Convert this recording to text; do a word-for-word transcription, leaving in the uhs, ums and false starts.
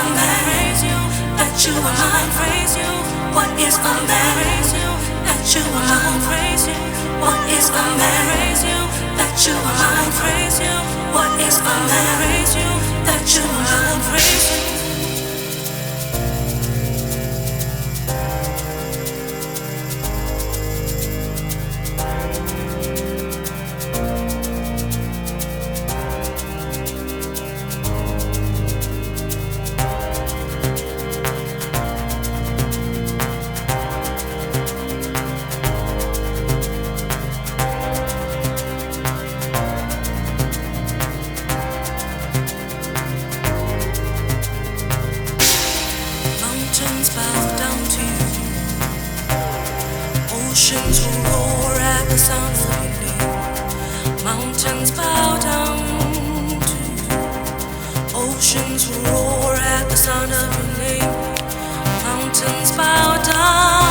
a man that you are mine? What is a man that you are mine? What is a man that you are mine? What is a man that you are mine? Mountains bow down to you. Oceans roar at the sound of your name. Mountains bow down to you. Oceans roar at the sound of your name. Mountains bow down.